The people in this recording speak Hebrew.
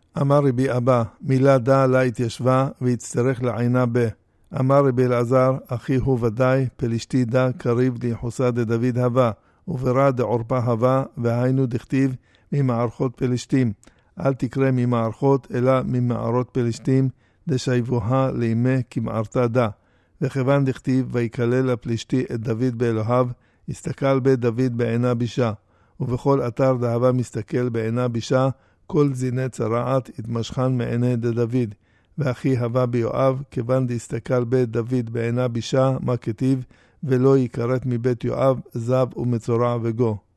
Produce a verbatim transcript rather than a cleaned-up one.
אמר רבי אבא, מילה דה לה התיישבה והצטרך לעינה ב. אמר רבי אלעזר, אחי הוא ודאי, פלישתי דה קריב ליחוסה דדוד הווה, וברא דעורפה הווה, והיינו דכתיב ממערכות פלישתים. אל תקרא ממערכות, אלא ממערות פלישתים, דשייבוها לימי כמערתה דה. וכיוון דכתיב, ויקלל הפלישתי את דוד באלוהיו, הסתכל בית דוד בעינה בישה. ובכל אתר דהבה מסתכל בעינה בישה, כל זיני צרעת התמשכן מעיני דוד. ואחי הווה ביואב, כיוון דהסתכל בית דוד בעינה בישה, מה כתיב, ולא יקרת מבית יואב, זב ומצורע וגו.